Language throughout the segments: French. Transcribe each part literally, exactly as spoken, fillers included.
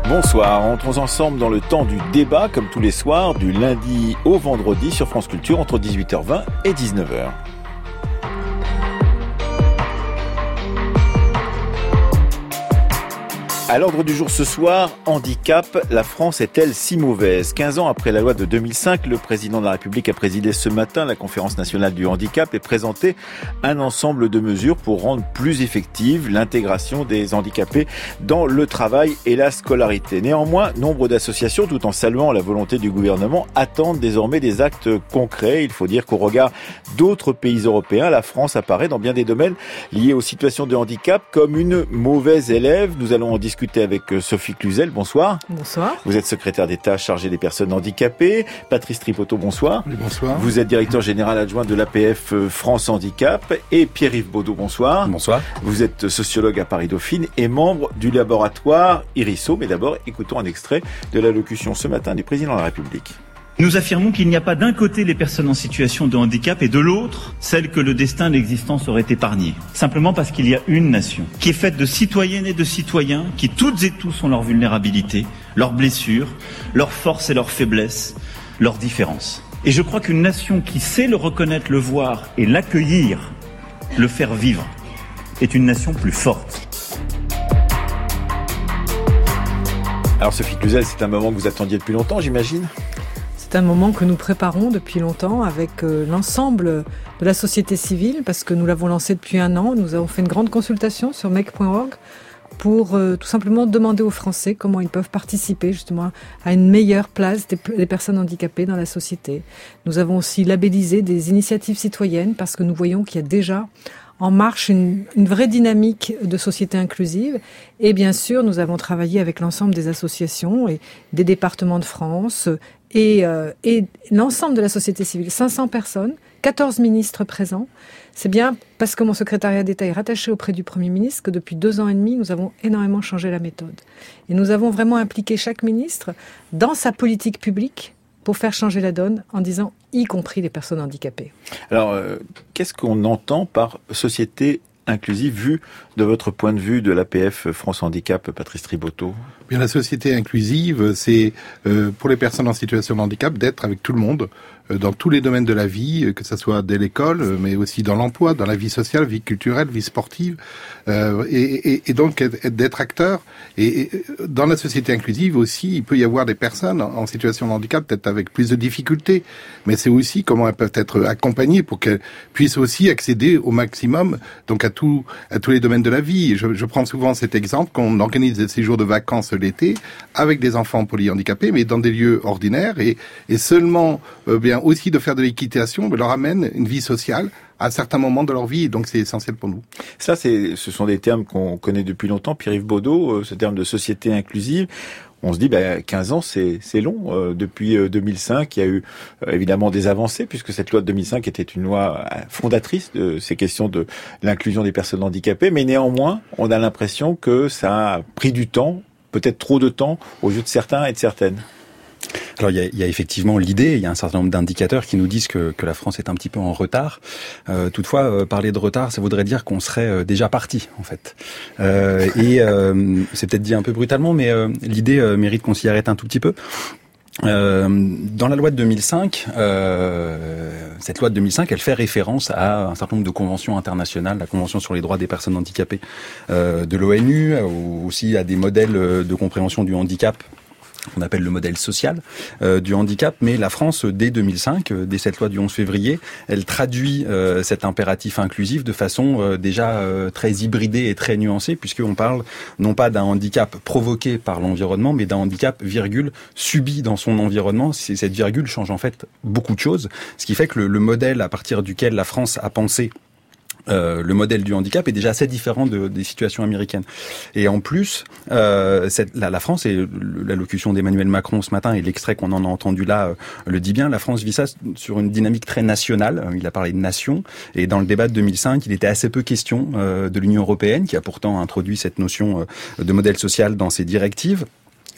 Bonsoir, entrons ensemble dans le temps du débat, comme tous les soirs, du lundi au vendredi sur France Culture, entre dix-huit heures vingt et dix-neuf heures. À l'ordre du jour ce soir, handicap, la France est-elle si mauvaise ? quinze ans après la loi de deux mille cinq, le président de la République a présidé ce matin la conférence nationale du handicap et présenté un ensemble de mesures pour rendre plus effective l'intégration des handicapés dans le travail et la scolarité. Néanmoins, nombre d'associations, tout en saluant la volonté du gouvernement, attendent désormais des actes concrets. Il faut dire qu'au regard d'autres pays européens, la France apparaît dans bien des domaines liés aux situations de handicap comme une mauvaise élève. Nous allons en discuter avec Sophie Cluzel, bonsoir. Bonsoir. Vous êtes secrétaire d'État chargée des personnes handicapées. Patrice Tripotto, bonsoir. Oui, bonsoir. Vous êtes directeur général adjoint de l'A P F France Handicap. Et Pierre-Yves Baudot, bonsoir. Bonsoir. Vous êtes sociologue à Paris-Dauphine et membre du laboratoire IRISO. Mais d'abord, écoutons un extrait de l'allocution ce matin du président de la République. Nous affirmons qu'il n'y a pas d'un côté les personnes en situation de handicap et de l'autre celles que le destin de l'existence aurait épargnées. Simplement parce qu'il y a une nation qui est faite de citoyennes et de citoyens qui toutes et tous ont leurs vulnérabilités, leurs blessures, leurs forces et leurs faiblesses, leurs différences. Et je crois qu'une nation qui sait le reconnaître, le voir et l'accueillir, le faire vivre, est une nation plus forte. Alors Sophie Cluzel, c'est un moment que vous attendiez depuis longtemps, j'imagine ? C'est un moment que nous préparons depuis longtemps avec euh, l'ensemble de la société civile parce que nous l'avons lancé depuis un an. Nous avons fait une grande consultation sur make point org pour euh, tout simplement demander aux Français comment ils peuvent participer justement à une meilleure place des, des personnes handicapées dans la société. Nous avons aussi labellisé des initiatives citoyennes parce que nous voyons qu'il y a déjà en marche une, une vraie dynamique de société inclusive. Et bien sûr, nous avons travaillé avec l'ensemble des associations et des départements de France et, euh, et l'ensemble de la société civile. cinq cents personnes, quatorze ministres présents. C'est bien parce que mon secrétariat d'État est rattaché auprès du Premier ministre que depuis deux ans et demi, nous avons énormément changé la méthode. Et nous avons vraiment impliqué chaque ministre dans sa politique publique pour faire changer la donne en disant y compris les personnes handicapées. Alors, euh, qu'est-ce qu'on entend par société inclusive vue de votre point de vue de l'A P F France Handicap, Patrice Tripotto ? Bien, la société inclusive, c'est euh, pour les personnes en situation de handicap d'être avec tout le monde euh, dans tous les domaines de la vie, que ce soit dès l'école, euh, mais aussi dans l'emploi, dans la vie sociale, vie culturelle, vie sportive, euh, et, et, et donc être, d'être acteur. Et, et dans la société inclusive aussi, il peut y avoir des personnes en situation de handicap peut-être avec plus de difficultés, mais c'est aussi comment elles peuvent être accompagnées pour qu'elles puissent aussi accéder au maximum donc à tout à tous les domaines de la vie. Je, je prends souvent cet exemple qu'on organise des séjours de vacances l'été avec des enfants polyhandicapés, mais dans des lieux ordinaires et, et seulement euh, bien aussi de faire de l'équitation leur amène une vie sociale à certains moments de leur vie, et donc c'est essentiel pour nous. Ça, c'est, ce sont des termes qu'on connaît depuis longtemps. Pierre-Yves Baudot, euh, ce terme de société inclusive. On se dit, bah, quinze ans, c'est, c'est long. Euh, depuis euh, deux mille cinq, il y a eu euh, évidemment des avancées, puisque cette loi de deux mille cinq était une loi fondatrice de ces questions de l'inclusion des personnes handicapées. Mais néanmoins, on a l'impression que ça a pris du temps, peut-être trop de temps, aux yeux de certains et de certaines. Alors il y a, il y a effectivement l'idée, il y a un certain nombre d'indicateurs qui nous disent que, que la France est un petit peu en retard. Euh, toutefois, euh, parler de retard, ça voudrait dire qu'on serait euh, déjà parti, en fait. Euh, et euh, c'est peut-être dit un peu brutalement, mais euh, l'idée euh, mérite qu'on s'y arrête un tout petit peu. Euh, dans la loi de deux mille cinq, euh, cette loi de deux mille cinq, elle fait référence à un certain nombre de conventions internationales, la Convention sur les droits des personnes handicapées euh, de l'ONU, ou aussi à des modèles de compréhension du handicap qu'on appelle le modèle social euh, du handicap, mais la France, dès deux mille cinq, euh, dès cette loi du onze février, elle traduit euh, cet impératif inclusif de façon euh, déjà euh, très hybridée et très nuancée, puisqu'on parle non pas d'un handicap provoqué par l'environnement, mais d'un handicap, virgule, subi dans son environnement. C'est, cette virgule change en fait beaucoup de choses, ce qui fait que le, le modèle à partir duquel la France a pensé Euh, le modèle du handicap est déjà assez différent de, des situations américaines. Et en plus, euh, cette, la, la France, et l'allocution d'Emmanuel Macron ce matin et l'extrait qu'on en a entendu là euh, le dit bien, la France vit ça sur une dynamique très nationale. Il a parlé de nation, et dans le débat de deux mille cinq, il était assez peu question euh, de l'Union européenne, qui a pourtant introduit cette notion euh, de modèle social dans ses directives.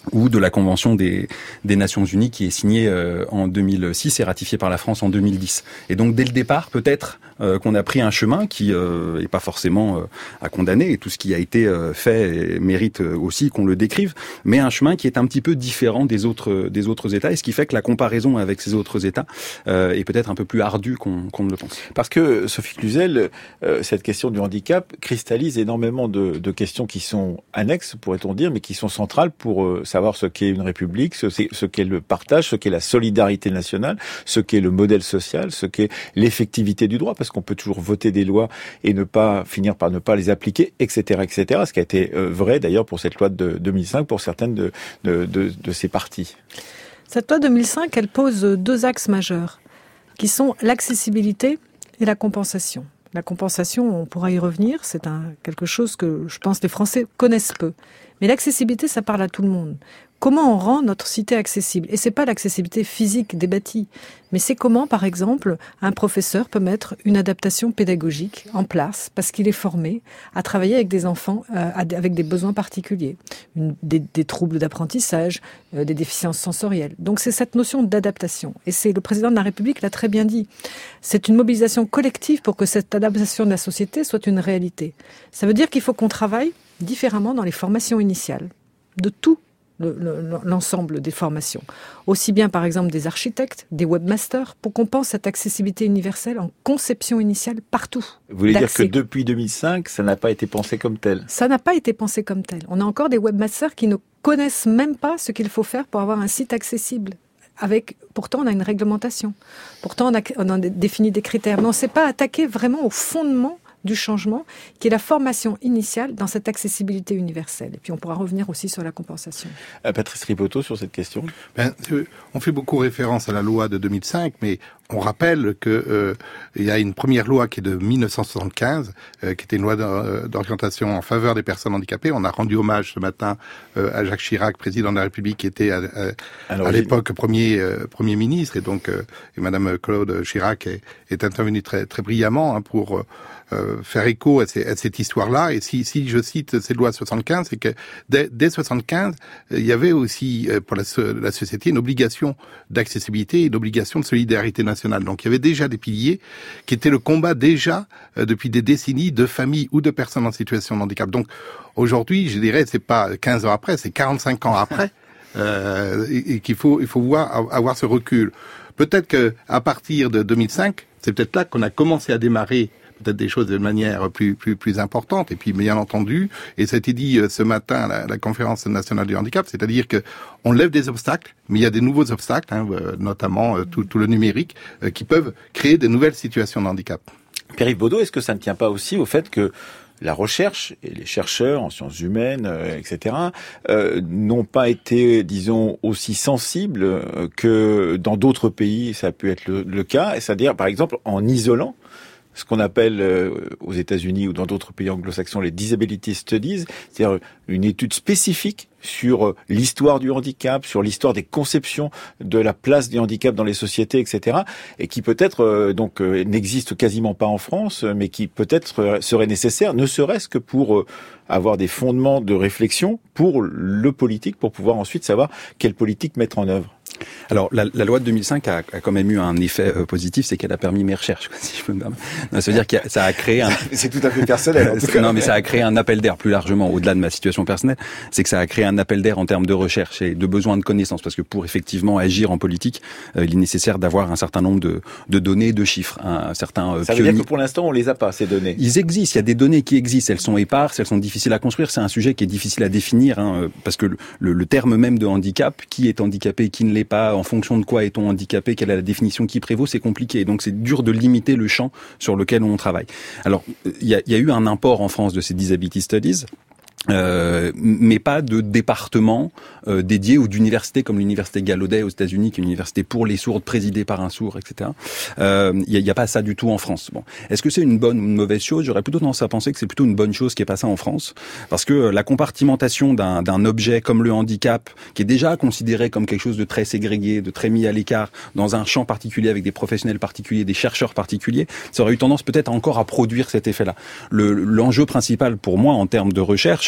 ou de la Convention des, des Nations Unies qui est signée euh, en deux mille six et ratifiée par la France en deux mille dix. Et donc dès le départ, peut-être euh, qu'on a pris un chemin qui euh, est pas forcément euh, à condamner, et tout ce qui a été euh, fait mérite aussi qu'on le décrive, mais un chemin qui est un petit peu différent des autres des autres États, et ce qui fait que la comparaison avec ces autres États euh, est peut-être un peu plus ardue qu'on, qu'on ne le pense. Parce que, Sophie Cluzel, euh, cette question du handicap cristallise énormément de, de questions qui sont annexes, pourrait-on dire, mais qui sont centrales pour euh, savoir ce qu'est une république, ce, ce qu'est le partage, ce qu'est la solidarité nationale, ce qu'est le modèle social, ce qu'est l'effectivité du droit, parce qu'on peut toujours voter des lois et ne pas finir par ne pas les appliquer, et cetera, et cetera. Ce qui a été euh, vrai d'ailleurs pour cette loi de deux mille cinq, pour certaines de, de, de, de ces parties. Cette loi deux mille cinq, elle pose deux axes majeurs, qui sont l'accessibilité et la compensation. La compensation, on pourra y revenir, c'est un, quelque chose que je pense les Français connaissent peu. Mais l'accessibilité, ça parle à tout le monde. Comment on rend notre cité accessible? Et c'est pas l'accessibilité physique des bâtis, mais c'est comment, par exemple, un professeur peut mettre une adaptation pédagogique en place parce qu'il est formé à travailler avec des enfants euh, avec des besoins particuliers, une, des, des troubles d'apprentissage, euh, des déficiences sensorielles. Donc c'est cette notion d'adaptation. Et c'est le président de la République l'a très bien dit. C'est une mobilisation collective pour que cette adaptation de la société soit une réalité. Ça veut dire qu'il faut qu'on travaille différemment dans les formations initiales, de tout. Le, le, l'ensemble des formations. Aussi bien, par exemple, des architectes, des webmasters, pour qu'on pense cette accessibilité universelle en conception initiale partout. Vous voulez d'accès. Dire que depuis deux mille cinq, ça n'a pas été pensé comme tel? Ça n'a pas été pensé comme tel. On a encore des webmasters qui ne connaissent même pas ce qu'il faut faire pour avoir un site accessible. Avec, pourtant, on a une réglementation. Pourtant, on a, on a défini des critères. Mais on ne s'est pas attaqué vraiment au fondement du changement, qui est la formation initiale dans cette accessibilité universelle. Et puis on pourra revenir aussi sur la compensation. Euh, Patrice Ripoteau, sur cette question. Ben, euh, on fait beaucoup référence à la loi de deux mille cinq, mais on rappelle que euh, il y a une première loi qui est de mille neuf cent soixante-quinze, euh, qui était une loi d'orientation en faveur des personnes handicapées. On a rendu hommage ce matin euh, à Jacques Chirac, président de la République, qui était à, à, à l'époque premier euh, premier ministre, et donc euh, et Madame Claude Chirac est, est intervenue très très brillamment hein, pour euh, Euh, faire écho à, ces, à cette histoire-là. Et si, si je cite cette loi soixante-quinze, c'est que dès, dès soixante-quinze, euh, il y avait aussi euh, pour la, la société une obligation d'accessibilité et une obligation de solidarité nationale. Donc il y avait déjà des piliers qui étaient le combat déjà euh, depuis des décennies de familles ou de personnes en situation de handicap. Donc aujourd'hui, je dirais, c'est pas quinze ans après, c'est quarante-cinq ans après, euh, et, et qu'il faut, il faut voir, avoir ce recul. Peut-être que à partir de deux mille cinq, c'est peut-être là qu'on a commencé à démarrer peut-être des choses de manière plus plus plus importante. Et puis bien entendu, et ça a été dit ce matin à la, la conférence nationale du handicap, c'est-à-dire que on lève des obstacles, mais il y a des nouveaux obstacles, hein, notamment euh, tout, tout le numérique, euh, qui peuvent créer de nouvelles situations de handicap. Pierre-Yves Baudot, est-ce que ça ne tient pas aussi au fait que la recherche et les chercheurs en sciences humaines, euh, et cetera, euh, n'ont pas été, disons, aussi sensibles euh, que dans d'autres pays, ça a pu être le, le cas, c'est-à-dire, par exemple, en isolant ce qu'on appelle euh, aux États-Unis ou dans d'autres pays anglo-saxons les disability studies, c'est-à-dire une étude spécifique sur euh, l'histoire du handicap, sur l'histoire des conceptions de la place du handicap dans les sociétés, et cetera, et qui peut-être euh, donc euh, n'existe quasiment pas en France, mais qui peut-être euh, serait nécessaire, ne serait-ce que pour euh, avoir des fondements de réflexion pour le politique, pour pouvoir ensuite savoir quelle politique mettre en œuvre. Alors, la, la loi de deux mille cinq a, a quand même eu un effet euh, positif, c'est qu'elle a permis mes recherches, si je peux me permettre. Non, ça veut dire que ça a créé un... C'est tout à fait personnel. En tout cas. Non, mais ça a créé un appel d'air plus largement, au-delà de ma situation personnelle. C'est que ça a créé un appel d'air en termes de recherche et de besoin de connaissances, parce que pour effectivement agir en politique, euh, il est nécessaire d'avoir un certain nombre de, de données, de chiffres, un, un certain euh, Ça veut dire que pour l'instant, on les a pas, ces données. Ils existent. Il y a des données qui existent. Elles sont éparses, elles sont difficiles à construire. C'est un sujet qui est difficile à définir, hein, parce que le, le, le terme même de handicap, qui est handicapé, qui ne l'est pas, en fonction de quoi est-on handicapé, quelle est la définition qui prévaut, c'est compliqué. Donc c'est dur de limiter le champ sur lequel on travaille. Alors, il y a, y a eu un import en France de ces disability studies. Euh, mais pas de département euh, dédié ou d'université comme l'université Gallaudet aux États-Unis, qui est une université pour les sourds présidée par un sourd, et cetera. Il euh, n'y a, y a pas ça du tout en France. Bon, est-ce que c'est une bonne ou une mauvaise chose? J'aurais plutôt tendance à penser que c'est plutôt une bonne chose qui est passée en France, parce que la compartimentation d'un, d'un objet comme le handicap, qui est déjà considéré comme quelque chose de très ségrégué, de très mis à l'écart, dans un champ particulier avec des professionnels particuliers, des chercheurs particuliers, ça aurait eu tendance peut-être encore à produire cet effet-là. Le, l'enjeu principal pour moi en termes de recherche,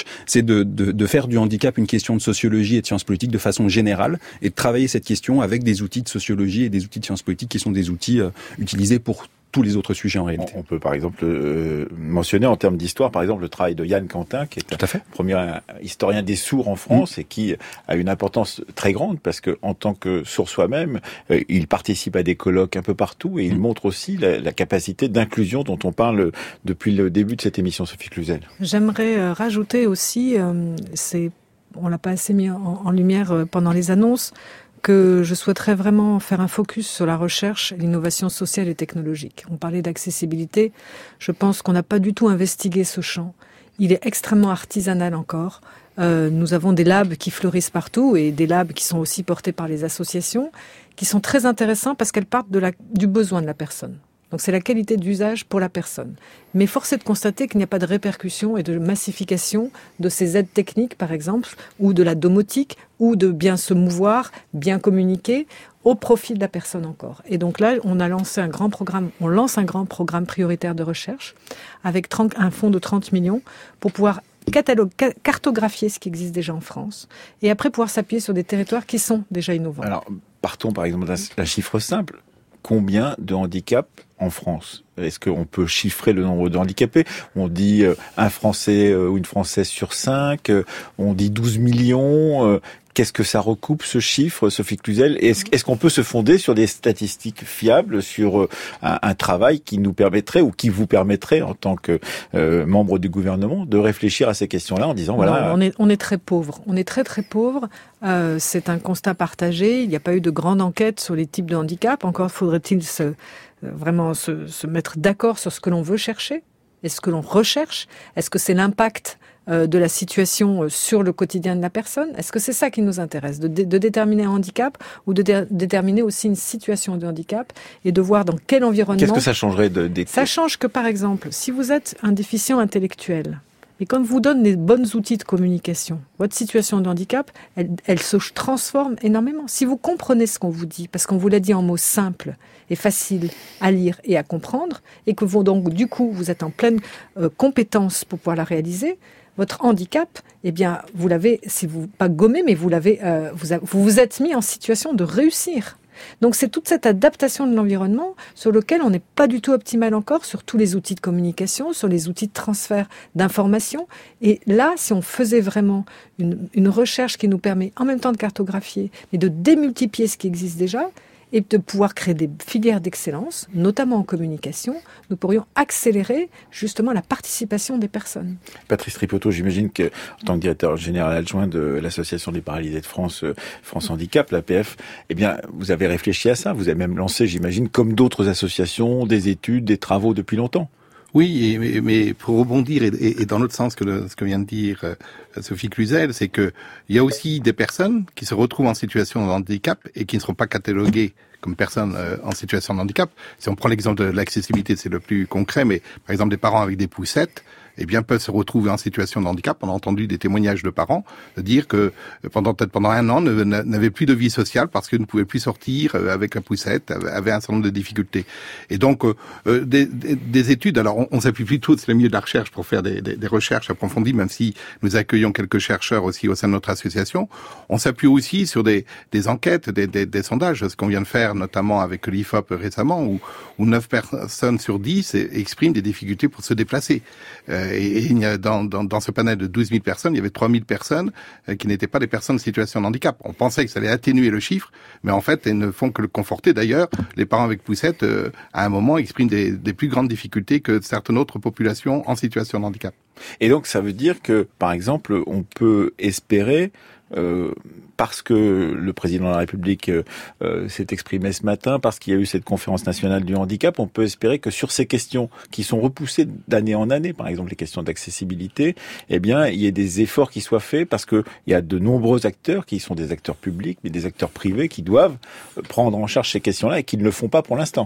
recherche, c'est de, de, de faire du handicap une question de sociologie et de sciences politiques de façon générale et de travailler cette question avec des outils de sociologie et des outils de sciences politiques qui sont des outils euh, utilisés pour tous les autres sujets en réalité. On peut par exemple euh, mentionner en termes d'histoire, par exemple, le travail de Yann Quentin, qui est un premier historien des sourds en France mmh. et qui a une importance très grande parce que en tant que sourd soi-même, euh, il participe à des colloques un peu partout et il mmh. montre aussi la, la capacité d'inclusion dont on parle depuis le début de cette émission, Sophie Cluzel. J'aimerais euh, rajouter aussi, euh, c'est, on l'a pas assez mis en, en lumière euh, pendant les annonces, que je souhaiterais vraiment faire un focus sur la recherche et l'innovation sociale et technologique. On parlait d'accessibilité. Je pense qu'on n'a pas du tout investigué ce champ. Il est extrêmement artisanal encore. Euh, nous avons des labs qui fleurissent partout et des labs qui sont aussi portés par les associations, qui sont très intéressants parce qu'elles partent de la, du besoin de la personne. Donc c'est la qualité d'usage pour la personne. Mais force est de constater qu'il n'y a pas de répercussion et de massification de ces aides techniques, par exemple, ou de la domotique, ou de bien se mouvoir, bien communiquer, au profit de la personne encore. Et donc là, on a lancé un grand programme, on lance un grand programme prioritaire de recherche, avec trente, un fonds de trente millions, pour pouvoir catalogue, cartographier ce qui existe déjà en France, et après pouvoir s'appuyer sur des territoires qui sont déjà innovants. Alors, partons par exemple d'un chiffre simple. Combien de handicaps en France? Est-ce qu'on peut chiffrer le nombre de handicapés? On dit euh, un Français euh, ou une Française sur cinq, euh, on dit douze millions. Euh, Qu'est-ce que ça recoupe, ce chiffre, Sophie Cluzel? Est-ce, est-ce qu'on peut se fonder sur des statistiques fiables, sur un, un travail qui nous permettrait, ou qui vous permettrait, en tant que euh, membre du gouvernement, de réfléchir à ces questions-là en disant, voilà... Non, on est, on est très pauvre. On est très, très pauvre. Euh, c'est un constat partagé. Il n'y a pas eu de grande enquête sur les types de handicap. Encore faudrait-il se, vraiment se, se mettre d'accord sur ce que l'on veut chercher. Est-ce que l'on recherche? Est-ce que c'est l'impact de la situation sur le quotidien de la personne? Est-ce que c'est ça qui nous intéresse, de, dé- de déterminer un handicap ou de dé- déterminer aussi une situation de handicap et de voir dans quel environnement... Qu'est-ce que ça changerait de, de... Ça change que, par exemple, si vous êtes un déficient intellectuel et qu'on vous donne les bons outils de communication, votre situation de handicap, elle, elle se transforme énormément. Si vous comprenez ce qu'on vous dit, parce qu'on vous l'a dit en mots simples et faciles à lire et à comprendre, et que vous, donc, du coup, vous êtes en pleine euh, compétence pour pouvoir la réaliser, votre handicap, eh bien, vous l'avez, si vous pas gommé, mais vous l'avez, euh, vous, a, vous vous êtes mis en situation de réussir. Donc, c'est toute cette adaptation de l'environnement sur lequel on n'est pas du tout optimal encore, sur tous les outils de communication, sur les outils de transfert d'informations. Et là, si on faisait vraiment une, une recherche qui nous permet en même temps de cartographier, mais de démultiplier ce qui existe déjà, et de pouvoir créer des filières d'excellence, notamment en communication, nous pourrions accélérer justement la participation des personnes. Patrice Tripotto, j'imagine que, en tant que directeur général adjoint de l'Association des paralysés de France, France Handicap, l'A P F, eh bien, vous avez réfléchi à ça. Vous avez même lancé, j'imagine, comme d'autres associations, des études, des travaux depuis longtemps. Oui, mais, mais pour rebondir, et, et, et dans l'autre sens que le, ce que vient de dire euh, Sophie Cluzel, c'est que il y a aussi des personnes qui se retrouvent en situation de handicap et qui ne seront pas cataloguées comme personnes euh, en situation de handicap. Si on prend l'exemple de l'accessibilité, c'est le plus concret, mais par exemple des parents avec des poussettes, eh bien, peuvent se retrouver en situation de handicap. On a entendu des témoignages de parents de dire que pendant peut-être pendant un an, ne, n'avaient plus de vie sociale parce qu'ils ne pouvaient plus sortir avec la poussette, avaient un certain nombre de difficultés. Et donc, euh, des, des, des études, alors on, on s'appuie plutôt sur le milieu de la recherche pour faire des, des, des recherches approfondies, même si nous accueillons quelques chercheurs aussi au sein de notre association. On s'appuie aussi sur des, des enquêtes, des, des, des sondages, ce qu'on vient de faire notamment avec l'I F O P récemment, où, où neuf personnes sur dix expriment des difficultés pour se déplacer. Euh, Et, et il y a dans, dans, dans ce panel de douze mille personnes, il y avait trois mille personnes euh, qui n'étaient pas des personnes en situation de handicap. On pensait que ça allait atténuer le chiffre, mais en fait, elles ne font que le conforter. D'ailleurs, les parents avec poussette, euh, à un moment, expriment des, des plus grandes difficultés que certaines autres populations en situation de handicap. Et donc, ça veut dire que, par exemple, on peut espérer... Euh, parce que le président de la République euh, s'est exprimé ce matin, parce qu'il y a eu cette conférence nationale du handicap, on peut espérer que sur ces questions qui sont repoussées d'année en année, par exemple les questions d'accessibilité, eh bien, il y ait des efforts qui soient faits, parce que il y a de nombreux acteurs qui sont des acteurs publics, mais des acteurs privés qui doivent prendre en charge ces questions-là et qui ne le font pas pour l'instant.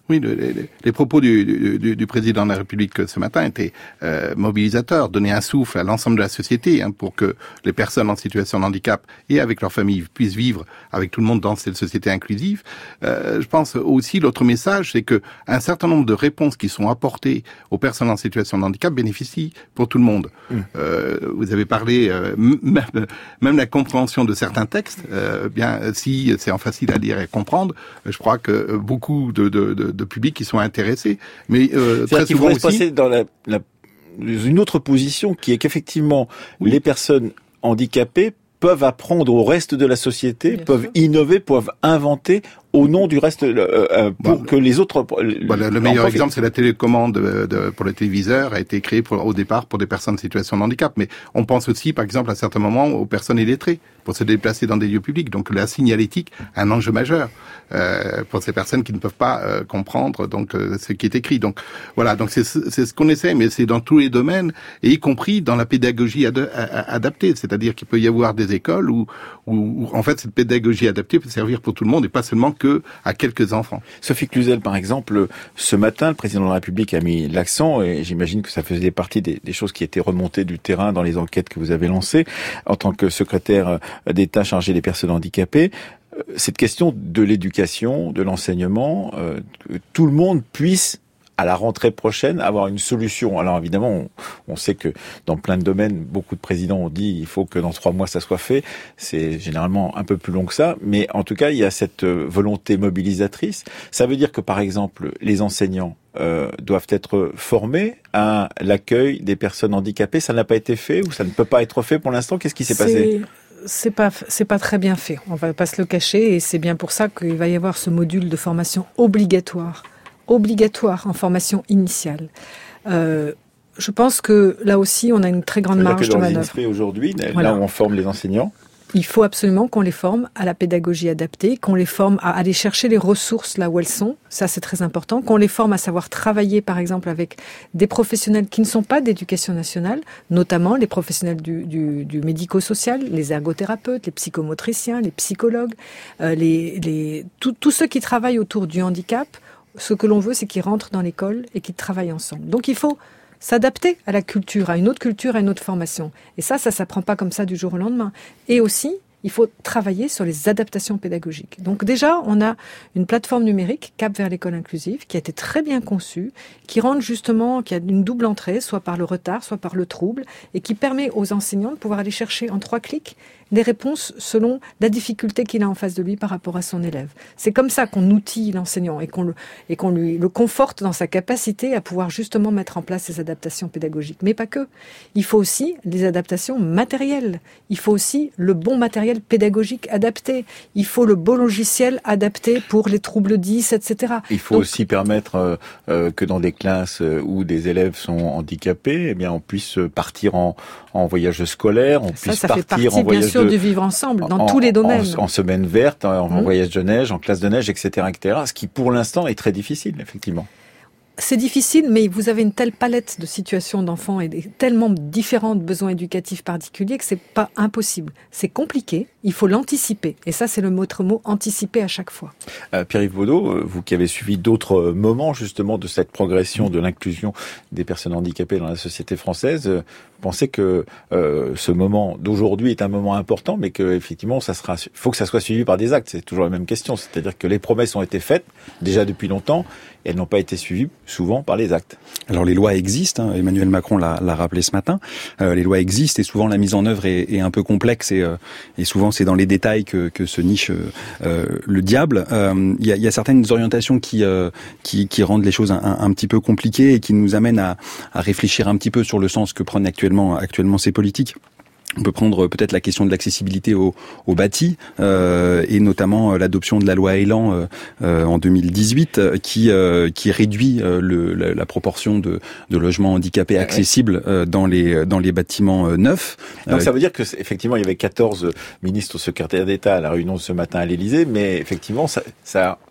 Oui, le, les, les propos du, du, du président de la République ce matin étaient euh, mobilisateurs, donner un souffle à l'ensemble de la société hein, pour que les personnes en situation de handicap et avec leur famille puissent vivre avec tout le monde dans cette société inclusive. Euh, je pense aussi l'autre message, c'est que un certain nombre de réponses qui sont apportées aux personnes en situation de handicap bénéficient pour tout le monde. Mmh. Euh, vous avez parlé euh, même, même la compréhension de certains textes. Euh, bien, si c'est facile à lire et comprendre, je crois que beaucoup de, de, de de publics qui sont intéressés, mais euh, très souvent aussi... se passer dans la, la, une autre position qui est qu'effectivement, oui. les personnes handicapées peuvent apprendre au reste de la société, Bien peuvent sûr. innover, peuvent inventer au nom du reste, euh, pour bon, que les autres... Bon, le, le meilleur exemple, c'est la télécommande de, de, pour le téléviseur, a été créée pour, au départ pour des personnes en situation de handicap. Mais on pense aussi, par exemple, à certains moments, aux personnes illettrées, pour se déplacer dans des lieux publics. Donc la signalétique, un enjeu majeur euh, pour ces personnes qui ne peuvent pas euh, comprendre donc euh, ce qui est écrit. Donc voilà, donc c'est, c'est ce qu'on essaie, mais c'est dans tous les domaines, et y compris dans la pédagogie ad, a, adaptée. C'est-à-dire qu'il peut y avoir des écoles où, où, où, en fait, cette pédagogie adaptée peut servir pour tout le monde, et pas seulement que à quelques enfants. Sophie Cluzel, par exemple, ce matin, le président de la République a mis l'accent, et j'imagine que ça faisait partie des, des choses qui étaient remontées du terrain dans les enquêtes que vous avez lancées, en tant que secrétaire d'État chargé des personnes handicapées, cette question de l'éducation, de l'enseignement, euh, que tout le monde puisse à la rentrée prochaine, avoir une solution. Alors évidemment, on, on sait que dans plein de domaines, beaucoup de présidents ont dit il faut que dans trois mois ça soit fait. C'est généralement un peu plus long que ça, mais en tout cas, il y a cette volonté mobilisatrice. Ça veut dire que par exemple, les enseignants euh, doivent être formés à l'accueil des personnes handicapées. Ça n'a pas été fait ou ça ne peut pas être fait pour l'instant? Qu'est-ce qui s'est c'est... passé? C'est pas, c'est pas très bien fait. On va pas se le cacher, et c'est bien pour ça qu'il va y avoir ce module de formation obligatoire. obligatoire en formation initiale. Euh, je pense que là aussi, on a une très grande marge de manœuvre. Aujourd'hui, voilà. Là où on forme les enseignants, il faut absolument qu'on les forme à la pédagogie adaptée, qu'on les forme à aller chercher les ressources là où elles sont. Ça, c'est très important. Qu'on les forme à savoir travailler, par exemple, avec des professionnels qui ne sont pas d'éducation nationale, notamment les professionnels du, du, du médico-social, les ergothérapeutes, les psychomotriciens, les psychologues, euh, les, les, tous ceux qui travaillent autour du handicap. Ce que l'on veut, c'est qu'ils rentrent dans l'école et qu'ils travaillent ensemble. Donc il faut s'adapter à la culture, à une autre culture, à une autre formation. Et ça, ça ne s'apprend pas comme ça du jour au lendemain. Et aussi, il faut travailler sur les adaptations pédagogiques. Donc déjà, on a une plateforme numérique, Cap vers l'école inclusive, qui a été très bien conçue, qui rend justement, qui a une double entrée, soit par le retard, soit par le trouble, et qui permet aux enseignants de pouvoir aller chercher en trois clics des réponses selon la difficulté qu'il a en face de lui par rapport à son élève. C'est comme ça qu'on outille l'enseignant et qu'on le, et qu'on lui le conforte dans sa capacité à pouvoir justement mettre en place ces adaptations pédagogiques. Mais pas que. Il faut aussi des adaptations matérielles. Il faut aussi le bon matériel pédagogique adapté. Il faut le beau logiciel adapté pour les troubles dys, et cetera. Il faut Donc, aussi permettre euh, euh, que dans des classes où des élèves sont handicapés, eh bien, on puisse partir en, en voyage scolaire, on ça, puisse ça partir fait partie, en voyage bien sûr, de, du vivre ensemble, dans en, tous les domaines. En, en semaine verte, en, mmh. en voyage de neige, en classe de neige, et cetera, et cetera. Ce qui, pour l'instant, est très difficile, effectivement. C'est difficile, mais vous avez une telle palette de situations d'enfants et des, tellement différents besoins éducatifs particuliers que c'est pas impossible. C'est compliqué, il faut l'anticiper. Et ça, c'est le autre mot, anticiper à chaque fois. Euh, Pierre-Yves Baudot, vous qui avez suivi d'autres moments, justement, de cette progression de l'inclusion des personnes handicapées dans la société française, vous pensez que euh, ce moment d'aujourd'hui est un moment important, mais que effectivement, ça sera, faut que ça soit suivi par des actes. C'est toujours la même question. C'est-à-dire que les promesses ont été faites, déjà depuis longtemps, et elles n'ont pas été suivies souvent par les actes. Alors les lois existent, hein, Emmanuel Macron l'a, l'a rappelé ce matin, euh, les lois existent et souvent la mise en œuvre est, est un peu complexe et, euh, et souvent c'est dans les détails que, que se niche euh, le diable. Il euh, y, a, y a certaines orientations qui, euh, qui, qui rendent les choses un, un, un petit peu compliquées et qui nous amènent à, à réfléchir un petit peu sur le sens que prennent actuellement, actuellement ces politiques. On peut prendre peut-être la question de l'accessibilité au, au bâti euh, et notamment l'adoption de la loi Elan euh, euh, en deux mille dix-huit euh, qui euh, qui réduit euh, le, la, la proportion de, de logements handicapés accessibles euh, dans les dans les bâtiments euh, neufs. Donc euh, ça veut dire que effectivement il y avait quatorze ministres secrétaires d'État à la réunion de ce matin à l'Élysée, mais effectivement ça, ça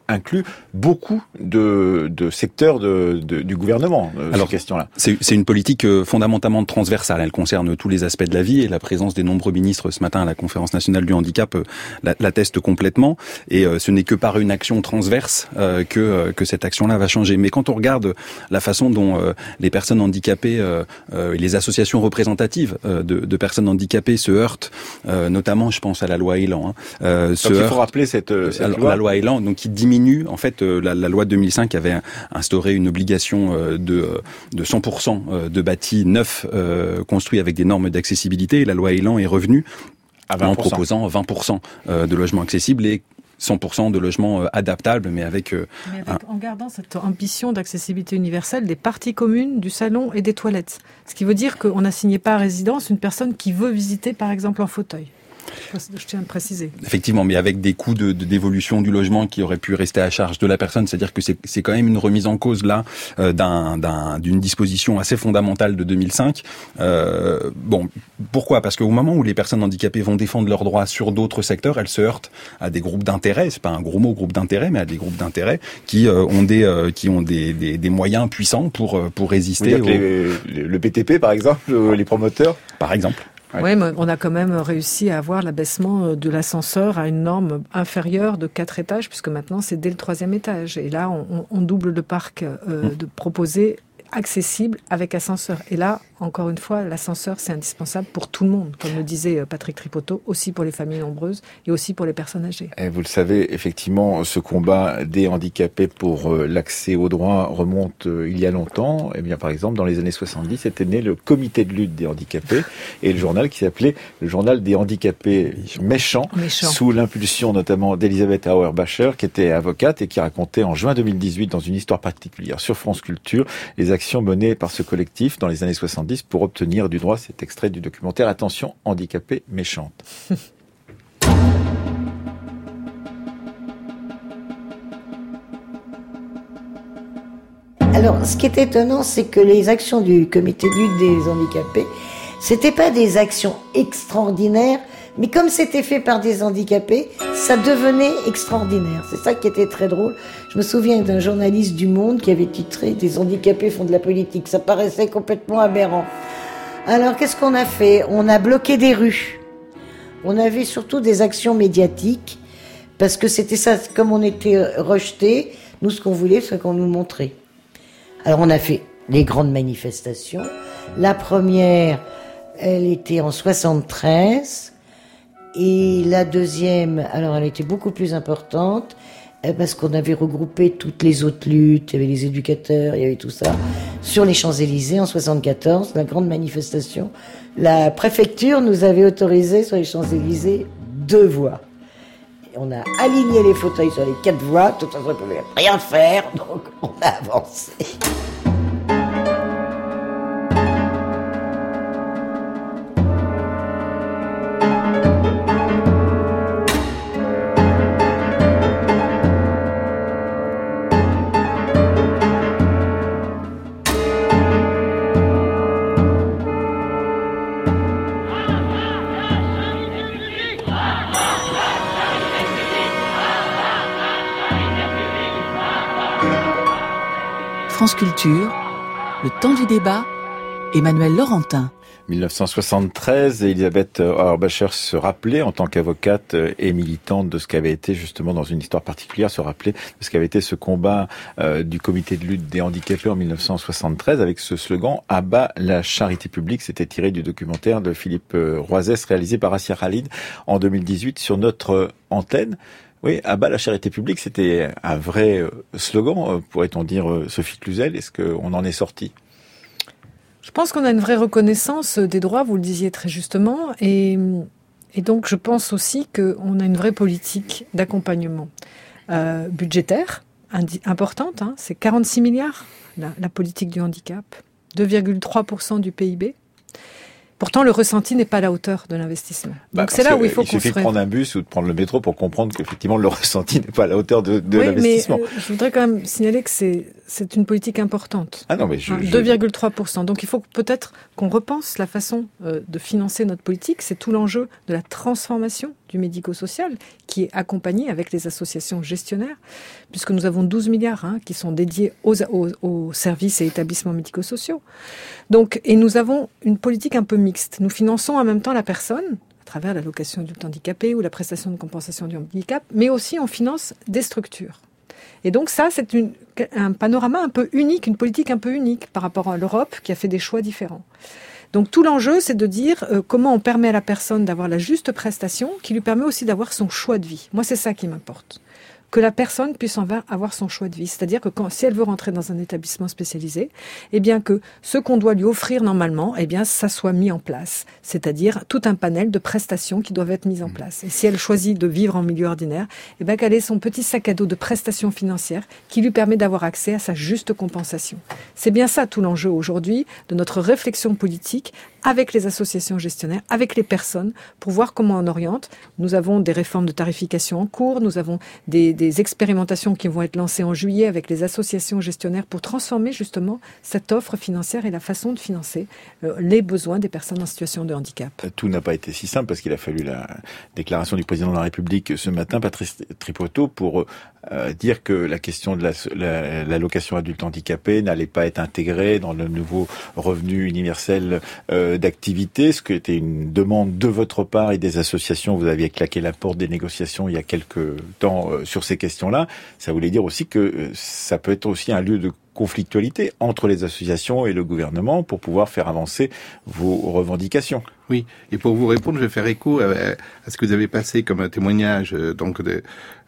inclut beaucoup de, de secteurs de, de, du gouvernement, euh, Alors, cette question-là. C'est, c'est une politique euh, fondamentalement transversale. Elle concerne tous les aspects de la vie et la présence des nombreux ministres ce matin à la Conférence nationale du handicap euh, l'atteste complètement. Et euh, ce n'est que par une action transverse euh, que, euh, que cette action-là va changer. Mais quand on regarde la façon dont euh, les personnes handicapées euh, euh, et les associations représentatives euh, de, de personnes handicapées se heurtent, euh, notamment je pense à la loi Elan, hein, euh, se Donc il faut heurtent, rappeler cette, cette alors, loi. La loi Elan, donc qui diminue, en fait, euh, la, la loi de deux mille cinq avait instauré une obligation euh, de, de cent pour cent de bâtis neufs euh, construits avec des normes d'accessibilité. La loi Elan est revenue à vingt pour cent. En proposant vingt pour cent de logements accessibles et cent pour cent de logements adaptables, mais avec... Euh, mais avec un... en gardant cette ambition d'accessibilité universelle des parties communes, du salon et des toilettes. Ce qui veut dire qu'on n'assignait pas à résidence une personne qui veut visiter, par exemple, en fauteuil. Je tiens à le préciser. Effectivement, mais avec des coûts de, de, d'évolution du logement qui auraient pu rester à charge de la personne, c'est-à-dire que c'est, c'est quand même une remise en cause là euh, d'un, d'un, d'une disposition assez fondamentale de deux mille cinq. Euh, bon, pourquoi ? Parce qu'au moment où les personnes handicapées vont défendre leurs droits sur d'autres secteurs, elles se heurtent à des groupes d'intérêt. C'est pas un gros mot, groupe d'intérêt, mais à des groupes d'intérêt qui euh, ont des euh, qui ont des, des, des moyens puissants pour pour résister. Au... Les, le B T P, par exemple, les promoteurs, par exemple. Oui, ouais, mais on a quand même réussi à avoir l'abaissement de l'ascenseur à une norme inférieure de quatre étages, puisque maintenant c'est dès le troisième étage. Et là, on, on double le parc euh, de proposés accessible avec ascenseur. Et là, encore une fois, l'ascenseur, c'est indispensable pour tout le monde, comme le disait Patrick Tripoteau, aussi pour les familles nombreuses et aussi pour les personnes âgées. Et vous le savez, effectivement, ce combat des handicapés pour l'accès aux droits remonte il y a longtemps. Eh bien, par exemple, dans les années soixante-dix, était né le comité de lutte des handicapés et le journal qui s'appelait le journal des handicapés méchants, Méchant. sous l'impulsion notamment d'Elisabeth Auerbach, qui était avocate et qui racontait en juin deux mille dix-huit, dans une histoire particulière sur France Culture, les actions menées par ce collectif dans les années soixante-dix pour obtenir du droit. Cet extrait du documentaire Attention, handicapés méchantes. Alors, ce qui est étonnant, c'est que les actions du comité de lutte des handicapés, c'était pas des actions extraordinaires, mais comme c'était fait par des handicapés, ça devenait extraordinaire. C'est ça qui était très drôle. Je me souviens d'un journaliste du Monde qui avait titré « Des handicapés font de la politique ». Ça paraissait complètement aberrant. Alors, qu'est-ce qu'on a fait ? On a bloqué des rues. On avait surtout des actions médiatiques, parce que c'était ça, comme on était rejetés, nous, ce qu'on voulait, c'est qu'on nous montrait. Alors, on a fait les grandes manifestations. La première, elle était en soixante-treize. Et la deuxième, alors elle était beaucoup plus importante, parce qu'on avait regroupé toutes les autres luttes, il y avait les éducateurs, il y avait tout ça, sur les Champs-Élysées en soixante-quatorze, la grande manifestation. La préfecture nous avait autorisé sur les Champs-Élysées deux voies. Et on a aligné les fauteuils sur les quatre voies, de toute façon on ne pouvait rien faire, donc on a avancé. France Culture, le temps du débat, Emmanuel Laurentin. dix-neuf cent soixante-treize, Elisabeth Auerbach se rappelait en tant qu'avocate et militante de ce qu'avait été justement dans une histoire particulière, se rappelait de ce qu'avait été ce combat euh, du comité de lutte des handicapés en dix-neuf cent soixante-treize avec ce slogan « À bas la charité publique ». C'était tiré du documentaire de Philippe Roisès réalisé par Assia Khalid en deux mille dix-huit sur notre antenne. Oui, à bas la charité publique, c'était un vrai slogan, pourrait-on dire, Sophie Cluzel. Est-ce qu'on en est sorti ? Je pense qu'on a une vraie reconnaissance des droits, vous le disiez très justement, et, et donc je pense aussi qu'on a une vraie politique d'accompagnement euh, budgétaire indi- importante, hein, c'est quarante-six milliards, la, la politique du handicap, deux virgule trois pour cent du P I B. Pourtant, le ressenti n'est pas à la hauteur de l'investissement. Bah, donc c'est là où il faut il suffit construire. de prendre un bus ou de prendre le métro pour comprendre qu'effectivement le ressenti n'est pas à la hauteur de, de oui, l'investissement. Mais, euh, je voudrais quand même signaler que c'est c'est une politique importante. Ah non, mais je, je... deux virgule trois pour cent. Donc il faut peut-être qu'on repense la façon euh, de financer notre politique. C'est tout l'enjeu de la transformation du médico-social qui est accompagné avec les associations gestionnaires, puisque nous avons douze milliards hein, qui sont dédiés aux, aux, aux services et établissements médico-sociaux. Donc, et nous avons une politique un peu mixte. Nous finançons en même temps la personne, à travers l'allocation adulte handicapé ou la prestation de compensation du handicap, mais aussi on finance des structures. Et donc ça, c'est une, un panorama un peu unique, une politique un peu unique par rapport à l'Europe qui a fait des choix différents. Donc tout l'enjeu, c'est de dire euh, comment on permet à la personne d'avoir la juste prestation qui lui permet aussi d'avoir son choix de vie. Moi, c'est ça qui m'importe. Que la personne puisse en avoir son choix de vie. C'est-à-dire que quand, si elle veut rentrer dans un établissement spécialisé, eh bien que ce qu'on doit lui offrir normalement, eh bien ça soit mis en place. C'est-à-dire tout un panel de prestations qui doivent être mises en place. Et si elle choisit de vivre en milieu ordinaire, eh bien qu'elle ait son petit sac à dos de prestations financières qui lui permet d'avoir accès à sa juste compensation. C'est bien ça tout l'enjeu aujourd'hui de notre réflexion politique avec les associations gestionnaires, avec les personnes, pour voir comment on oriente. Nous avons des réformes de tarification en cours, nous avons des, des expérimentations qui vont être lancées en juillet avec les associations gestionnaires pour transformer justement cette offre financière et la façon de financer euh, les besoins des personnes en situation de handicap. Tout n'a pas été si simple parce qu'il a fallu la déclaration du président de la République ce matin, Patrice Tripotto, pour euh, dire que la question de la, la, l'allocation adulte handicapé n'allait pas être intégrée dans le nouveau revenu universel euh, d'activité, ce qui était une demande de votre part et des associations. Vous aviez claqué la porte des négociations il y a quelques temps euh, sur ces questions-là. Ça voulait dire aussi que euh, ça peut être aussi un lieu de conflictualité entre les associations et le gouvernement pour pouvoir faire avancer vos revendications. Oui, et pour vous répondre, je vais faire écho à, à ce que vous avez passé comme témoignage euh, donc de,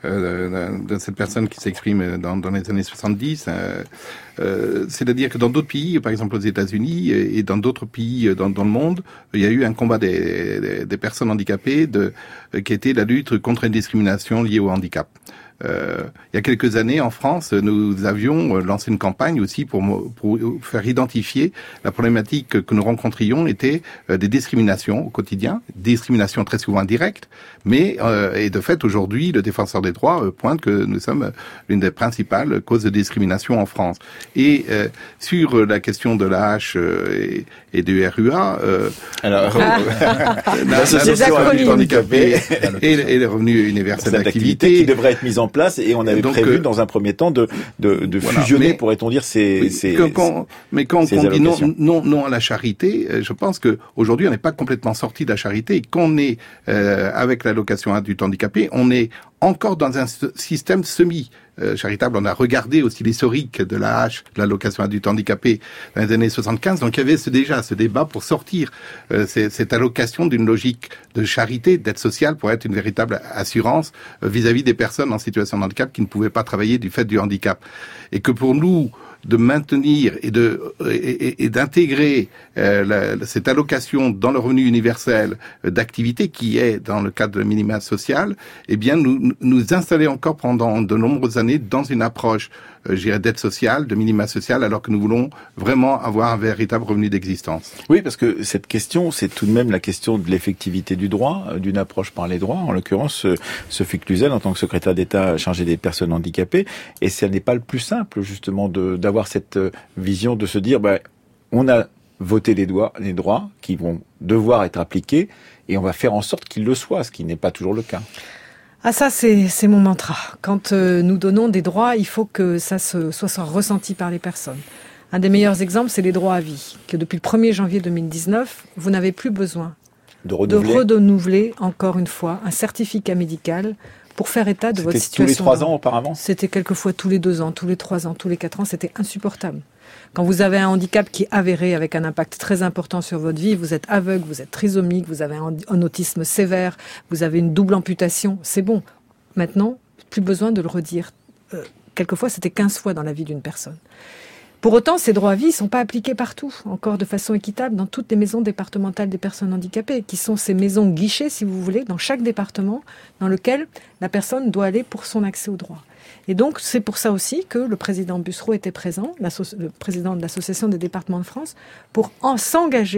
euh, de cette personne qui s'exprime dans, dans les années soixante-dix. Euh, euh, c'est-à-dire que dans d'autres pays, par exemple aux États-Unis et dans d'autres pays dans, dans le monde, il y a eu un combat des, des, des personnes handicapées de, qui était la lutte contre une discrimination liée au handicap. Euh, il y a quelques années, en France, nous avions lancé une campagne aussi pour, pour faire identifier la problématique que nous rencontrions était des discriminations au quotidien, discriminations très souvent indirectes, mais euh, et de fait aujourd'hui, le défenseur des droits pointe que nous sommes l'une des principales causes de discrimination en France. Et euh, sur la question de l'A H et, et du R U A, euh, alors ah. l'association adulte handicapé et, et les revenus universels d'activité qui devrait être mise en place et on avait donc, prévu euh, dans un premier temps de, de, de voilà, fusionner, mais, pourrait-on dire, ces, oui, ces, quand, quand, mais quand on dit non, non, non à la charité, je pense que aujourd'hui on n'est pas complètement sorti de la charité et qu'on est euh, avec l'allocation adulte handicapé, on est encore dans un système semi euh, charitable. On a regardé aussi l'historique de l'A H, de l'allocation adulte handicapé dans les années soixante-quinze. Donc il y avait ce, déjà ce débat pour sortir euh, cette allocation d'une logique de charité, d'aide sociale, pour être une véritable assurance euh, vis-à-vis des personnes en situation de handicap qui ne pouvaient pas travailler du fait du handicap. Et que pour nous, de maintenir et de et, et, et d'intégrer euh, la, cette allocation dans le revenu universel d'activité qui est dans le cadre de minima social, eh bien nous nous installer encore pendant de nombreuses années dans une approche euh, je dirais d'aide sociale, de minima social, alors que nous voulons vraiment avoir un véritable revenu d'existence. Oui, parce que cette question, c'est tout de même la question de l'effectivité du droit, d'une approche par les droits. En l'occurrence, Sophie Cluzel, en tant que secrétaire d'État chargée des personnes handicapées, et ce n'est pas le plus simple justement de d'avoir cette vision de se dire, ben, on a voté les droits, les droits qui vont devoir être appliqués, et on va faire en sorte qu'ils le soient, ce qui n'est pas toujours le cas. Ah ça, c'est, c'est mon mantra. Quand euh, nous donnons des droits, il faut que ça se, soit, soit ressenti par les personnes. Un des meilleurs exemples, c'est les droits à vie, que depuis le premier janvier deux mille dix-neuf, vous n'avez plus besoin de renouveler, de renouveler encore une fois un certificat médical pour faire état de c'était votre situation. C'était tous les trois ans auparavant ? C'était quelquefois tous les deux ans, tous les trois ans, tous les quatre ans, c'était insupportable. Quand vous avez un handicap qui est avéré avec un impact très important sur votre vie, vous êtes aveugle, vous êtes trisomique, vous avez un, un autisme sévère, vous avez une double amputation, c'est bon. Maintenant, plus besoin de le redire. Euh, quelquefois, c'était quinze fois dans la vie d'une personne. Pour autant, ces droits à vie ne sont pas appliqués partout, encore de façon équitable, dans toutes les maisons départementales des personnes handicapées, qui sont ces maisons guichets, si vous voulez, dans chaque département, dans lequel la personne doit aller pour son accès aux droits. Et donc, c'est pour ça aussi que le président Bussereau était présent, le président de l'Association des départements de France, pour en s'engager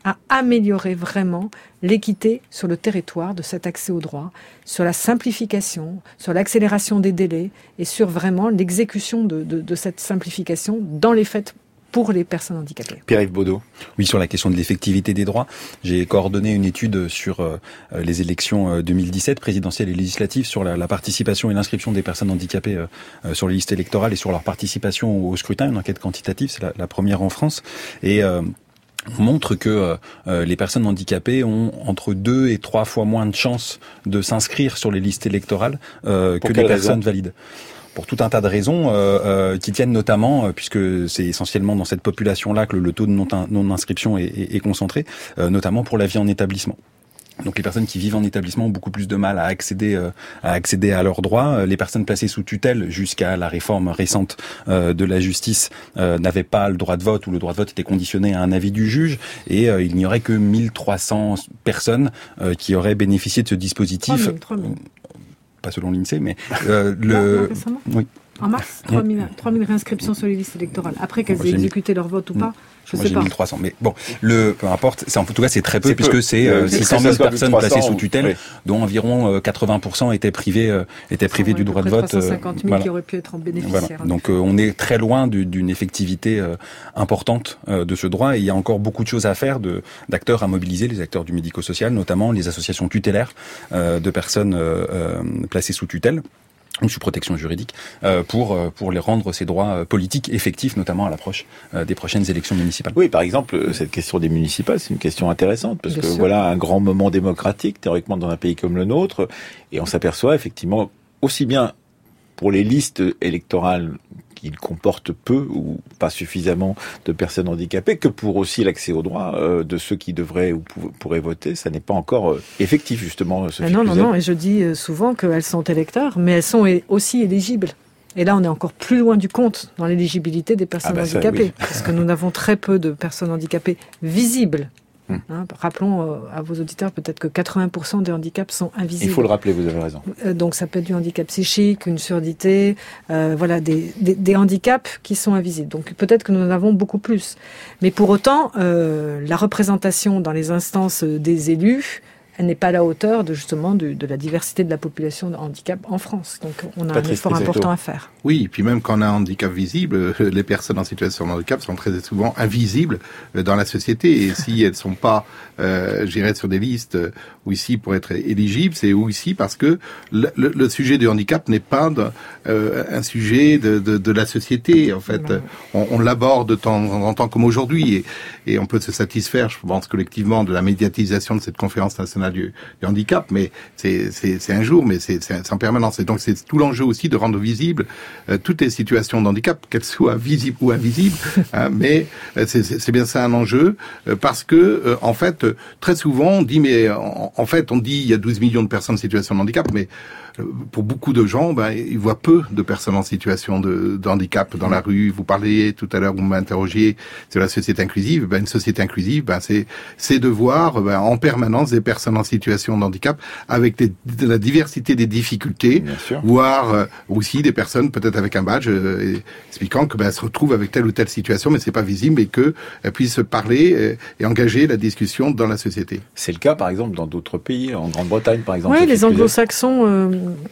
à améliorer vraiment l'équité sur le territoire de cet accès au droit, sur la simplification, sur l'accélération des délais et sur vraiment l'exécution de, de, de cette simplification dans les faits pour les personnes handicapées. Pierre-Yves Baudot. Oui, sur la question de l'effectivité des droits, j'ai coordonné une étude sur euh, les élections deux mille dix-sept, présidentielles et législatives, sur la, la participation et l'inscription des personnes handicapées euh, sur les listes électorales et sur leur participation au scrutin, une enquête quantitative, c'est la, la première en France. Et euh, on montre que euh, les personnes handicapées ont entre deux et trois fois moins de chances de s'inscrire sur les listes électorales euh, que les personnes valides. Pour tout un tas de raisons euh, euh, qui tiennent notamment, euh, puisque c'est essentiellement dans cette population-là que le, le taux de non-inscription est, est, est concentré, euh, notamment pour la vie en établissement. Donc les personnes qui vivent en établissement ont beaucoup plus de mal à accéder euh, à accéder à leurs droits. Les personnes placées sous tutelle jusqu'à la réforme récente euh, de la justice euh, n'avaient pas le droit de vote, ou le droit de vote était conditionné à un avis du juge, et euh, il n'y aurait que mille trois cents personnes euh, qui auraient bénéficié de ce dispositif. trois mille, trois mille. Pas selon l'INSEE, mais euh, le... Non, non, récemment. Oui. En mars, trois mille réinscriptions sur les listes électorales. Après qu'elles aient exécuté leur vote ou pas, je Moi, sais j'ai pas. mille trois cents. Mais bon, le, peu importe. C'est, en tout cas, c'est très peu, c'est puisque peu. c'est euh, six cent mille personnes placées sous tutelle, oui. dont environ euh, quatre-vingts pour cent étaient privés, euh, étaient privés ouais, du droit de vote. trois cent cinquante mille voilà. qui auraient pu être en bénéficiaires. Voilà. Donc, euh, on est très loin du, d'une effectivité euh, importante euh, de ce droit, et il y a encore beaucoup de choses à faire, de, d'acteurs à mobiliser, les acteurs du médico-social, notamment les associations tutélaires euh, de personnes euh, euh, placées sous tutelle ou sous protection juridique, euh, pour pour les rendre ces droits politiques effectifs, notamment à l'approche euh, des prochaines élections municipales. Oui, par exemple, cette question des municipales, c'est une question intéressante, parce Bien que sûr. voilà un grand moment démocratique, théoriquement dans un pays comme le nôtre, et on s'aperçoit effectivement, aussi bien pour les listes électorales qu'il comporte peu ou pas suffisamment de personnes handicapées, que pour aussi l'accès aux droits euh, de ceux qui devraient ou pou- pourraient voter, ça n'est pas encore euh, effectif, justement. Ah non, non, Cluzel. non, et je dis euh, souvent qu'elles sont électeurs, mais elles sont é- aussi éligibles. Et là, on est encore plus loin du compte dans l'éligibilité des personnes Ah bah ça, handicapées, oui. parce que nous n'avons très peu de personnes handicapées visibles. Hum. Hein, rappelons euh, à vos auditeurs peut-être que quatre-vingts pour cent des handicaps sont invisibles. Il faut le rappeler, vous avez raison. Euh, donc ça peut être du handicap psychique, une surdité, euh, voilà des, des, des handicaps qui sont invisibles. Donc peut-être que nous en avons beaucoup plus. Mais pour autant, euh, la représentation dans les instances des élus, elle n'est pas à la hauteur de justement de, de la diversité de la population de handicap en France. Donc on a Patrice un effort Pizzotto. important à faire. Oui, et puis même quand on a un handicap visible, les personnes en situation de handicap sont très souvent invisibles dans la société. Et si elles sont pas, euh, je dirais, sur des listes ou ici pour être éligibles, c'est ou ici parce que le, le, le sujet du handicap n'est pas de, euh, un sujet de, de, de la société. En fait, on, on l'aborde de temps en temps comme aujourd'hui, et, et on peut se satisfaire, je pense collectivement, de la médiatisation de cette conférence nationale du, du handicap. Mais c'est, c'est, c'est un jour, mais c'est, c'est en permanence. Et donc c'est tout l'enjeu aussi de rendre visible Euh, toutes les situations de handicap, qu'elles soient visibles ou invisibles, hein, mais euh, c'est, c'est bien ça un enjeu, euh, parce que euh, en fait, euh, très souvent on dit, mais en, en fait on dit il y a douze millions de personnes en situation de handicap, mais euh, pour beaucoup de gens, ben, ils voient peu de personnes en situation de, de handicap dans la rue. Vous parliez tout à l'heure, vous m'interrogiez sur la société inclusive. Ben, une société inclusive, ben, c'est, c'est de voir ben, en permanence des personnes en situation de handicap avec des, de la diversité des difficultés, voire euh, aussi des personnes peut-être avec un badge euh, expliquant que ben, elles se retrouvent avec telle ou telle situation, mais c'est pas visible, et que elles puissent parler euh, et engager la discussion dans la société. C'est le cas, par exemple, dans d'autres pays, en Grande-Bretagne, par exemple. Oui, les anglo-saxons. Euh,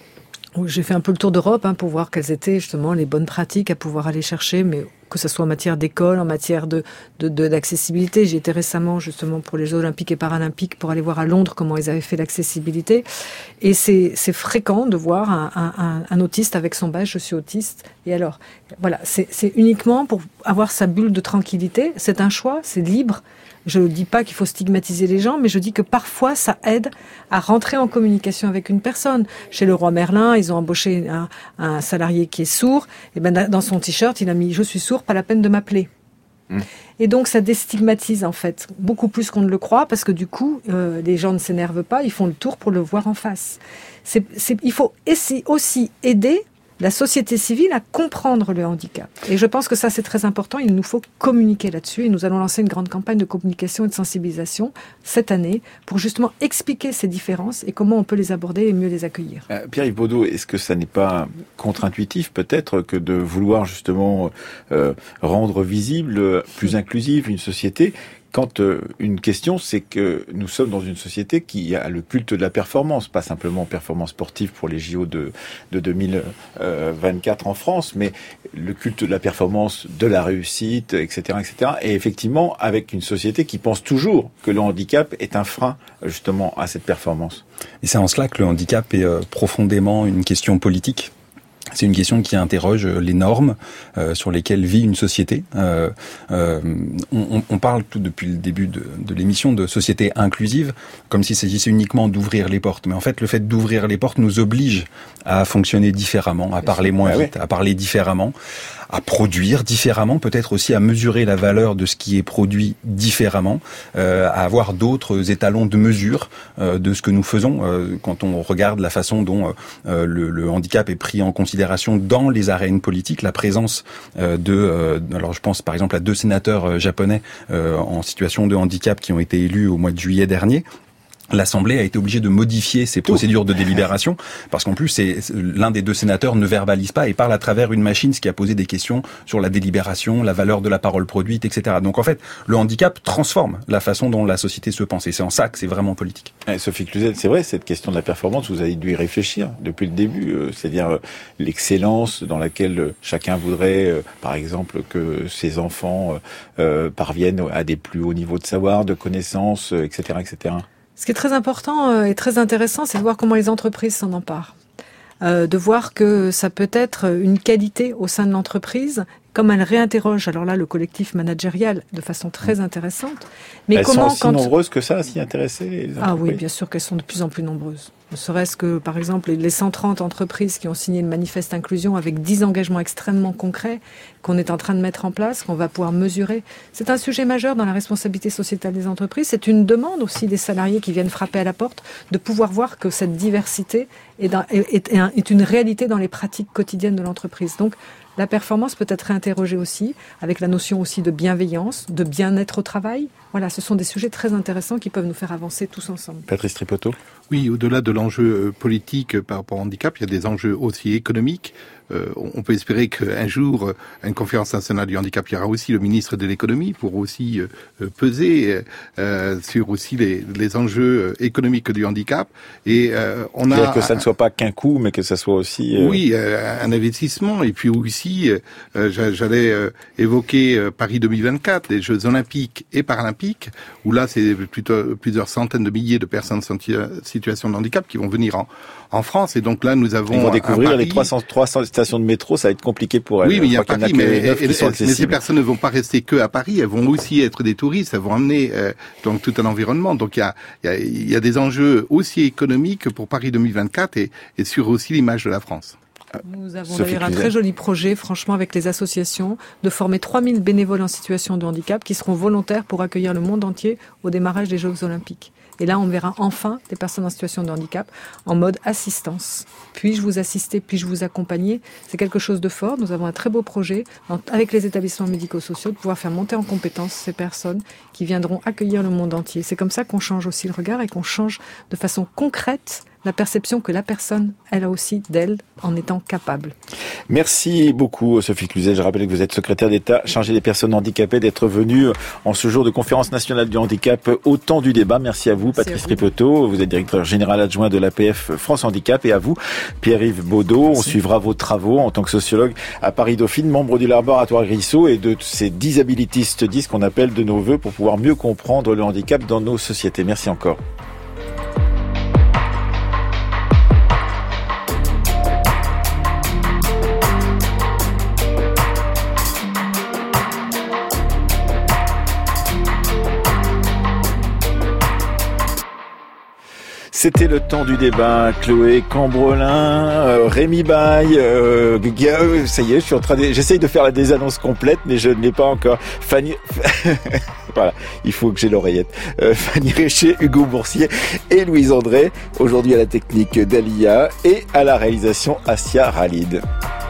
j'ai fait un peu le tour d'Europe hein, pour voir quelles étaient justement les bonnes pratiques à pouvoir aller chercher, mais que ce soit en matière d'école, en matière de, de, de d'accessibilité. J'y étais récemment justement pour les Jeux Olympiques et Paralympiques pour aller voir à Londres comment ils avaient fait l'accessibilité. Et c'est, c'est fréquent de voir un, un, un autiste avec son badge, je suis autiste. Et alors, voilà, c'est, c'est uniquement pour avoir sa bulle de tranquillité. C'est un choix, c'est libre. Je ne dis pas qu'il faut stigmatiser les gens, mais je dis que parfois ça aide à rentrer en communication avec une personne. Chez Leroy Merlin, ils ont embauché un, un salarié qui est sourd. Et ben dans son t-shirt, il a mis « Je suis sourd, pas la peine de m'appeler ». Mmh. Et donc ça déstigmatise en fait beaucoup plus qu'on ne le croit, parce que du coup euh, les gens ne s'énervent pas, ils font le tour pour le voir en face. C'est, c'est, il faut essayer aussi aider la société civile à comprendre le handicap. Et je pense que ça, c'est très important. Il nous faut communiquer là-dessus. Et nous allons lancer une grande campagne de communication et de sensibilisation cette année pour justement expliquer ces différences et comment on peut les aborder et mieux les accueillir. Euh, Pierre-Yves Baudot, est-ce que ça n'est pas contre-intuitif peut-être que de vouloir justement euh, rendre visible, plus inclusive une société quand euh, une question, c'est que nous sommes dans une société qui a le culte de la performance, pas simplement performance sportive pour les J O de, de deux mille vingt-quatre en France, mais le culte de la performance, de la réussite, et cetera, et cetera. Et effectivement, avec une société qui pense toujours que le handicap est un frein, justement, à cette performance. Et c'est en cela que le handicap est euh, profondément une question politique. C'est une question qui interroge les normes euh, sur lesquelles vit une société. Euh, euh, on, on parle tout depuis le début de, de l'émission de société inclusive, comme s'il s'agissait uniquement d'ouvrir les portes. Mais en fait, le fait d'ouvrir les portes nous oblige à fonctionner différemment, à parler moins vite, à parler différemment, à produire différemment, peut-être aussi à mesurer la valeur de ce qui est produit différemment, euh, à avoir d'autres étalons de mesure euh, de ce que nous faisons. Euh, quand on regarde la façon dont euh, le, le handicap est pris en considération dans les arènes politiques, la présence euh, de, euh, alors je pense par exemple à deux sénateurs euh, japonais euh, en situation de handicap qui ont été élus au mois de juillet dernier. L'Assemblée a été obligée de modifier ses procédures de délibération parce qu'en plus, c'est, l'un des deux sénateurs ne verbalise pas et parle à travers une machine, ce qui a posé des questions sur la délibération, la valeur de la parole produite, et cetera. Donc en fait, le handicap transforme la façon dont la société se pense et c'est en ça que c'est vraiment politique. Et Sophie Cluzel, c'est vrai, cette question de la performance, vous avez dû y réfléchir depuis le début, euh, c'est-à-dire euh, l'excellence dans laquelle euh, chacun voudrait, euh, par exemple, que ses enfants euh, parviennent à des plus hauts niveaux de savoir, de connaissances, euh, et cetera, et cetera. Ce qui est très important et très intéressant, c'est de voir comment les entreprises s'en emparent. Euh, de voir que ça peut être une qualité au sein de l'entreprise, comme elle réinterroge, alors là, le collectif managérial de façon très intéressante. Mais elles comment, sont aussi quand... nombreuses que ça à s'y intéresser, les entreprises ? Ah oui, bien sûr qu'elles sont de plus en plus nombreuses. Ne serait-ce que, par exemple, les cent trente entreprises qui ont signé le manifeste inclusion avec dix engagements extrêmement concrets qu'on est en train de mettre en place, qu'on va pouvoir mesurer. C'est un sujet majeur dans la responsabilité sociétale des entreprises. C'est une demande aussi des salariés qui viennent frapper à la porte de pouvoir voir que cette diversité est, dans, est, est, est une réalité dans les pratiques quotidiennes de l'entreprise. Donc, la performance peut être réinterrogée aussi, avec la notion aussi de bienveillance, de bien-être au travail. Voilà, ce sont des sujets très intéressants qui peuvent nous faire avancer tous ensemble. Patrice Tripotto. Oui, au-delà de l'enjeu politique par rapport au handicap, il y a des enjeux aussi économiques. Euh, on peut espérer qu'un jour, à une conférence nationale du handicap, il y aura aussi le ministre de l'économie pour aussi euh, peser euh, sur aussi les, les enjeux économiques du handicap. Et euh, on a c'est-à-dire que ça ne soit pas qu'un coût, mais que ça soit aussi euh... oui euh, un investissement. Et puis aussi, euh, j'allais euh, évoquer euh, Paris deux mille vingt-quatre, les Jeux olympiques et paralympiques, où là c'est plutôt plusieurs centaines de milliers de personnes en situation de handicap qui vont venir en en France. Et donc là, nous avons... Ils vont découvrir les trois cents, trois cents stations de métro, ça va être compliqué pour elles. Oui, mais il y a Paris, y en a mais, et, et, mais ces personnes ne vont pas rester que à Paris, elles vont aussi être des touristes, elles vont amener euh, donc tout un environnement. Donc il y a, il y a, il y a des enjeux aussi économiques pour Paris deux mille vingt-quatre et, et sur aussi l'image de la France. Nous avons d'ailleurs un très joli projet, franchement, avec les associations, de former trois mille bénévoles en situation de handicap qui seront volontaires pour accueillir le monde entier au démarrage des Jeux Olympiques. Et là, on verra enfin des personnes en situation de handicap en mode assistance. Puis-je vous assister, puis-je vous accompagner ? C'est quelque chose de fort. Nous avons un très beau projet avec les établissements médico-sociaux de pouvoir faire monter en compétence ces personnes qui viendront accueillir le monde entier. C'est comme ça qu'on change aussi le regard et qu'on change de façon concrète la perception que la personne, elle a aussi d'elle, en étant capable. Merci beaucoup, Sophie Cluzel. Je rappelle que vous êtes secrétaire d'État chargée des personnes handicapées, d'être venue en ce jour de conférence nationale du handicap au temps du débat. Merci à vous, Merci Patrice Tripotto. Vous êtes directeur général adjoint de l'A P F France Handicap. Et à vous, Pierre-Yves Baudot. Merci. On suivra vos travaux en tant que sociologue à Paris-Dauphine, membre du laboratoire Grissot et de ces Disability Studies qu'on appelle de nos voeux pour pouvoir mieux comprendre le handicap dans nos sociétés. Merci encore. C'était le temps du débat. Chloé Cambrelin, euh, Rémi Baille, euh, euh, ça y est, je suis en train de, j'essaye de faire la désannonce complète, mais je ne l'ai pas encore. Fanny, voilà, il faut que j'ai l'oreillette. Euh, Fanny Richer, Hugo Boursier et Louise André. Aujourd'hui à la technique d'Alia et à la réalisation Asia Ralid.